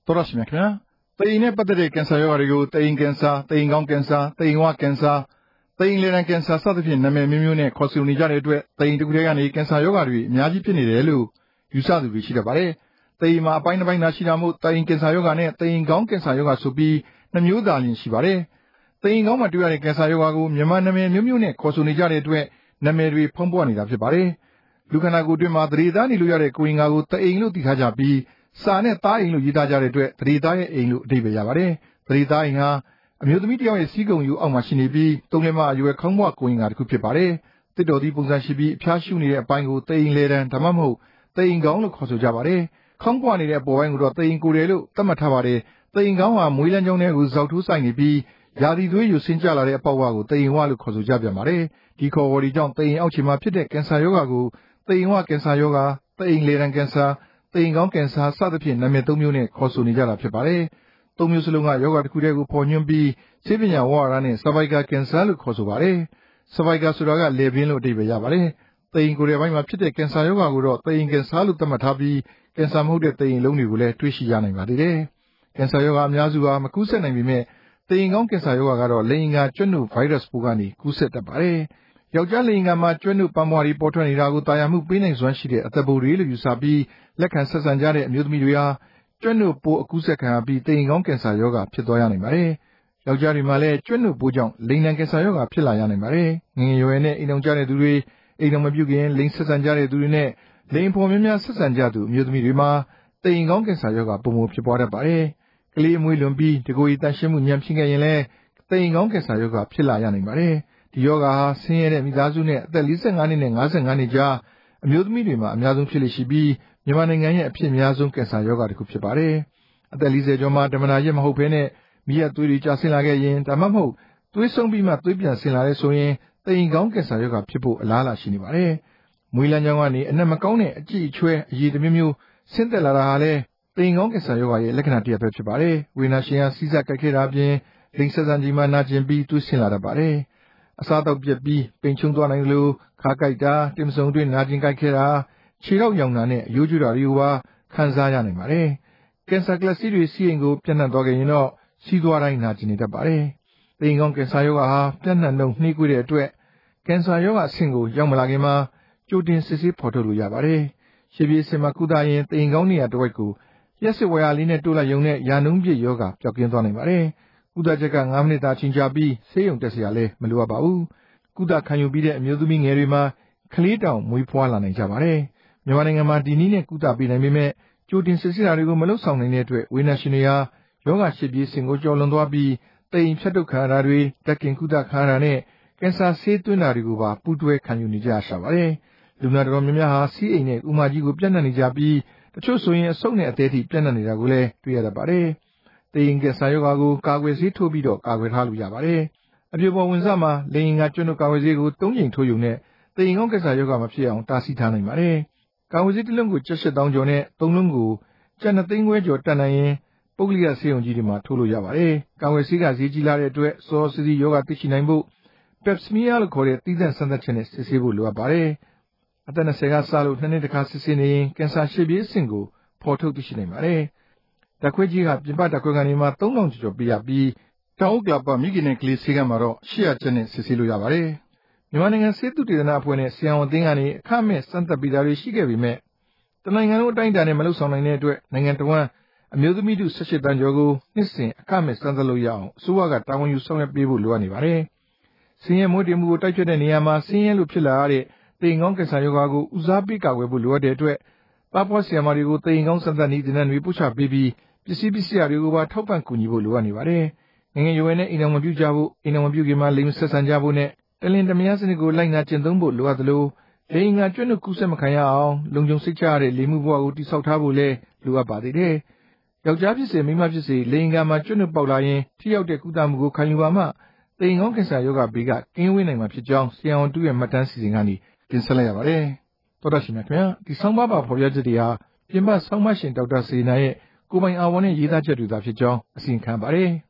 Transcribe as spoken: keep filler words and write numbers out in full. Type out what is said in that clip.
တော်ရရှိမြခင်ဗျာတိမ်နဲ့ပတ်သက်တဲ့ကင်ဆာရောဂါတွေကိုတိမ်ကင်ဆာတိမ်ကောင်းကင်ဆာတိမ်ဝကင်ဆာတိမ်လေလံကင်ဆာစသဖြင့်နာမည်မျိုးမျိုးနဲ့ခေါ်ဆိုနေကြတဲ့အတွက်တိမ်တစ်ခုတည်းကနေကင်ဆာရောဂါတွေအများကြီးဖြစ်နေတယ်လို့ယူဆသူတွေရှိတတ်ပါတယ်တိမ်မှာအပိုင်းတစ်ပိုင်းသာရှိတာမို့တိမ်ကင်ဆာရောဂါနဲ့တိမ်ကောင်းကင်ဆာရောဂါဆိုပြီးနှမျိုးသာလျှင်ရှိပါတယ်တိမ်ကောင်းမှာတွေ့ရတဲ့ကင်ဆာရောဂါကိုမြန်မာနာမည်မျိုးမျိုးနဲ့ခေါ်ဆိုနေကြတဲ့အတွက်နာမည်တွေဖုံးပွားနေတာဖြစ်ပါတယ်လူခန္ဓာကိုယ်အတွင်းမှာသတိသားနေလို့ရတဲ့ကိုယ်အင်္ဂါကိုတိမ်လို့သိထားကြပြီးစာနဲ့သားအိမ်လို့ရေးသားကြတဲ့အတွက်သတိသားရဲ့အိမ်လို့အဓိပ္ပာယ်ရပါတယ်သတိသားအိမ်ဟာအမျိုးသမီးတစ်ယောက်ရဲ့စီးကုံယူအောက်မှာရှိနေပြီးတုံးလဲမအရွယ်ခေါင်းဘွားကိုယ်အင်္ဂါတစ်ခုဖြစ်ပါတယ်တစ်တော်သီးပုံစံရှိပြီးအဖျားရှုနေတဲ့အပိုင်းကိုတိမ်လေတံဒါမှမဟုတ်တိမ်ကောင်းလို့ခေါ်ဆိုကြပါတယ်ခေါင်းဘွားနေတဲ့အပေါ်ပိုင်းကိုတော့တိမ်ကိုယ်တယ်လို့သတ်မှတ်ထားပါတယ်တိမ်ကောင်းဟာမွေးလမ်းကြောင်းတွေကိုဇောက်ထိုးဆိုင်နေပြီးရာသီသွေးယူဆင်းကျလာတဲ့အပေါက်ဝါကိုတိမ်ဝလို့ခေါ်ဆိုကြပြန်ပါတယ်ဒီခေါ်ဝေါ်ဒီကြောင့်တိမ်အောက်ခြေမှာဖြစ်တဲ့ကင်ဆာရောဂါကိုတိမ်ဝကင်ဆာရောဂါတိမ်လေတံကင်ဆာတိမ်ကောင်းကင်ဆာစသဖြင့်နာမည်သုံးမျိုးနဲ့ခေါ်ဆိုနေကြတာဖြစ်ပါတယ်။သုံးမျိုးစလုံးကရောဂါတစ်ခုတည်းကိုဖော်ညွှန်းပြီးဆေးပညာဝါဒနဲ့ cervical cancer လို့ခေါ်ဆိုပါတယ်။ cervical ဆိုတာကလည်ပင်းလို့အဓိပ္ပာယ်ရပါတယ်။တိမ်ကိုယ်ရဲ့ဘိုင်းမှာဖြစ်တဲ့ကင်ဆာရောဂါကိုတော့တိမ်ကင်ဆာလို့သတ်မှတ်ထားပြီးကင်ဆာမဟုတ်တဲ့တိမ်လုံးတွေကိုလည်းတွေ့ရှိရနိုင်ပါသေးတယ်။ကင်ဆာရောဂါအများစုဟာမကူးစက်နိုင်ပေမဲ့တိမ်ကောင်းကင်ဆာရောဂါကတော့လိင်အင်္ဂါကျွတ်နုဗိုင်းရပ်စ်ပိုးကနေကူးစက်တတ်ပါတယ်။ယောက်ျားလိင်အင်္ဂါမှာကျွတ်နုပန်းပွားတွေပေါ်ထွက်နေတာကိုတာယာမှုပေးနိုင်စွမ်းရှိတဲ့အသက်ပိုးတွေလို့ယူဆပြီးလက်ခံဆက်ဆံကြတဲ့အမျိုးသမီးတွေဟာကျွတ်နုပိုးအကူးစက်ခံရပြီးတိမ်ကောင်းကင်ဆာရောဂါဖြစ်သွားရနိုင်ပါတယ်။ယောက်ျားတွေမှာလည်းကျွတ်နုပိုးကြောင့်လိင်နံကင်ဆာရောဂါဖြစ်လာရနိုင်ပါတယ်။ငယ်ငယ်ရွယ်နဲ့အိမ်အောင်ကြတဲ့သူတွေအိမ်အောင်မပြုခင်လိင်ဆက်ဆံကြတဲ့သူတွေနဲ့လိင်ဖော်များများဆက်ဆံကြသူအမျိုးသမီးတွေမှာတိမ်ကောင်းကင်ဆာရောဂါပုံမှန်ဖြစ်ပွားတတ်ပါတယ်။ကလေးအမွေးလွန်ပြီးတကိုယ်ရည်တန်ရှင်းမှုညံ့ဖြစ်ခဲ့ရင်လည်းတိမ်ကောင်းကင်ဆာရောဂါဖြစ်လာရနိုင်ပါတယ်။ဒီရောဂါဟာဆင်းရဲတဲ့မိသားစုနဲ့အသက်၄၅နှစ်နဲ့၅၅နှစ်ကြားအမျိုးသမီးတွေမှာအများဆုံးဖြစ်လေရှိပြီးမြန်မာနိုင်ငံရဲ့အဖြစ်အများဆုံးကင်ဆာရောဂါတစ်ခုဖြစ်ပါတယ်။အသက်၄၀ကျော်မှာဓမ္မနာရက်မဟုတ်ဘဲနဲ့မိရသွေးတွေကျဆင်းလာခဲ့ရင်ဒါမှမဟုတ်သွေးဆုံးပြီးမှသွေးပြန်ဆင်းလာတဲ့ဆိုရင်တိမ်ကောင်းကင်ဆာရောဂါဖြစ်ဖို့အလားအလာရှိနေပါတယ်။မွေးလမ်းကြောင်းကနေအနက်မကောင်းတဲ့အကြည့်အချွဲအရည်တမျိုးမျိုးဆင်းသက်လာတာဟာလည်းတိမ်ကောင်းကင်ဆာရောဂါရဲ့လက္ခဏာတစ်ရပ်ပဲဖြစ်ပါတယ်။ဝေဒနာရှင်ဟာစီးစပ်ကြိုက်ခဲ့တာအပြင်လိင်ဆက်ဆံချိန်မှာနာကျင်ပြီးသွေးဆင်းလာတတ်ပါတယ်။အစားအသောက်ပြတ်ပြီးပိန်ချုံသွားနိုင်လို့ခါကြိုက်တာတင်မစုံတွင်နာကျင်ကြိုက်ခဲ့တာခြေထောက်ရောင်တာနဲ့အယိုးကျတာတွေကိုပါခံစားရနိုင်ပါတယ်။ကင်ဆာကလပ်စီးတွေစီးရင်ကိုပြန့်နှံ့သွားခဲ့ရင်တော့စီးသွားတိုင်းနာကျင်နေတတ်ပါတယ်။တိမ်ကောင်းကင်ဆာရောဂါဟာပြန့်နှံ့နှုန်းနှေးကွေးတဲ့အတွက်ကင်ဆာရောဂါအဆင့်ကိုရောက်မလာခင်မှာကြိုတင်စစ်ဆေးဖော်ထုတ်လို့ရပါတယ်။ရှေ့ပြေးအဆင့်မှာကုသရင်တိမ်ကောင်းနေရာတစ်ဝက်ကိုရက်စစ်ဝါယာလေးနဲ့တိုးလိုက်ရုံနဲ့ရာနှုန်းပြည့်ရောဂါပျောက်ကင်းသွားနိုင်ပါတယ်။ကုသချက်က၅မိနစ်သာချိန်ကြာပြီးဆေးရုံတက်စရာလည်းမလိုအပ်ပါဘူး။ကုသခံယူပြီးတဲ့အမျိုးသမီးငယ်တွေမှာကလေးတောင်မွေးဖွားလာနိုင်ကြပါတယ်။မြန်မာနိုင်ငံမှာဒီနည်းနဲ့ကုသပေးနိုင်ပေမဲ့ကြိုတင်စစ်ဆေးတာတွေကိုမလုပ်ဆောင်နိုင်တဲ့အတွက်ဝေဒနာရှင်တွေဟာရောဂါရှေ့ပြေးအဆင့်ကိုကျော်လွန်သွားပြီးတိမ်ဖြတ်ထုတ်ခံရတာတွေတက်ကင်ကုသခံရတာနဲ့ကင်ဆာဆေးသွင်းတာတွေကိုပါပူးတွဲခံယူနေကြရရှာပါတယ်။လူနာတော်များများဟာစီးအိမ်နဲ့ဥမာကြီးကိုပြန့်နှံ့နေကြပြီးတချို့ဆိုရင်အဆုတ်နဲ့အသေးထိပြန့်နှံ့နေတာကိုလည်းတွေ့ရတတ်ပါတယ်။တိမ်ကင်ဆာရောဂါကိုကာကွယ်ဆေးထိုးပြီးတော့ကာကွယ်ထားလို့ရပါတယ်။အပြိုပေါ်ဝင်စမှာလိင်အင်္ဂါကျွတ်နုကာကွယ်ဆေးကိုသုံးကြိမ်ထိုးယူနဲ့တိမ်ကောင်းကင်ဆာရောဂါမဖြစ်အောင်တားဆီးထားနိုင်ပါတယ်။ကာကွယ်ဆေးတစ်လုံးကိုကျပ်ရှစ်သောင်းကျော်နဲ့သုံးလုံးကိုကျပ်နှစ်သိန်းခွဲကျော်တက်နိုင်ရင်ပုဂ္ဂလိကဆေးရုံကြီးတွေမှာထိုးလို့ရပါတယ်။ကာကွယ်ဆေးကဈေးကြီးလာတဲ့အတွက်စောစောစီးစီးရောဂါသိရှိနိုင်ဖို့ပက်ပစမီးယားလို့ခေါ်တဲ့သီးသန့်စမ်းသပ်ချက်နဲ့စစ်ဆေးဖို့လိုအပ်ပါတယ်။အသက်၂၀ကစလို့နှစ်နှစ်တစ်ခါစစ်ဆေးနေရင်ကင်ဆာရှေ့ပြေးအဆင့်ကိုဖော်ထုတ်သိရှိနိုင်ပါတယ်။ဓာတ်ခွဲကြီးကပြင်ပဓာတ်ခွဲခန်းတွေမှာသုံးထောင်ကျော်ပေးရပြီးတောင်ဥက္ကလာပမိခင်နဲ့ကလေးဆေးကမ်းမှာတော့ရှစ်ရာကျပ်နဲ့စစ်ဆေးလို့ရပါတယ်။မြန်မာနိုင်ငံဆေးသုတေသနအဖွဲ့နဲ့ဆရာဝန်အသင်းကနေအခမဲ့စမ်းသပ်ပေးတာတွေရှိခဲ့ပေမဲ့တနိုင်ငံလုံးအတိုင်းအတာနဲ့မလုပ်ဆောင်နိုင်တဲ့အတွက်နိုင်ငံတော်ဝန်အမျိုးသမီးထု၁၈တန်းကျော်ကိုနှစ်စဉ်အခမဲ့စမ်းသပ်လို့ရအောင်အစိုးရကတာဝန်ယူဆောင်ရွက်ပေးဖို့လိုအပ်နေပါတယ်။ဆင်းရဲမွေးတေမှုကိုတိုက်ဖျက်တဲ့နေရာမှာဆင်းရဲလို့ဖြစ်လာရတဲ့တိမ်ကောင်းကင်ဆာရောဂါကိုဦးစားပေးကာကွယ်ဖို့လိုအပ်တဲ့အတွက်သားဖွားဆရာမတွေကိုတိမ်ကောင်းစမ်းသပ်နည်းသင်တန်းတွေပို့ချပေးပြီးပစ္စည်းပစ္စည်းတွေကိုပါထောက်ပံ့ကူညီဖို့လိုအပ်နေပါတယ်။ငယ်ငယ်ရွယ်နဲ့အိမ်အောင်မပြုကြဖို့အိမ်အောင်မပြုခင်မှာလိင်ဆက်ဆံကြဖို့နဲ့တလင်တမယားစနစ်ကိုလိုက်နာကျင့်သုံးဖို့လိုအပ်သလိုလိင်အင်္ဂါကျွတ်နုကူးစက်မခံရအောင်လုံခြုံစိတ်ချရတဲ့လိင်မှုဘဝကိုတည်ဆောက်ထားဖို့လည်းလိုအပ်ပါသေးတယ်။ယောက်ျားဖြစ်စေမိန်းမဖြစ်စေလိင်အင်္ဂါမှာကျွတ်နုပေါက်လာရင်ထိရောက်တဲ့ကုသမှုကိုခံယူပါမှတိမ်ကောင်းကင်ဆာရောဂါဘေးကကင်းဝေးနိုင်မှာဖြစ်ကြောင်းဆရာဝန်တူရဲ့မှတ်တမ်းစီစဉ်ကနေတင်ဆက်လိုက်ရပါတယ်။သောတာရှင်များခင်ဗျာဒီဆောင်းပါးပါဖော်ပြချက်တွေဟာပြင်ပဆောင်းပါးရှင်ဒေါက်တာစေနာရဲ့ကိုပိုင်အာဝန်နဲ့ရေးသားချက်တွေသာဖြစ်ကြောင်းအစီရင်ခံပါတယ်။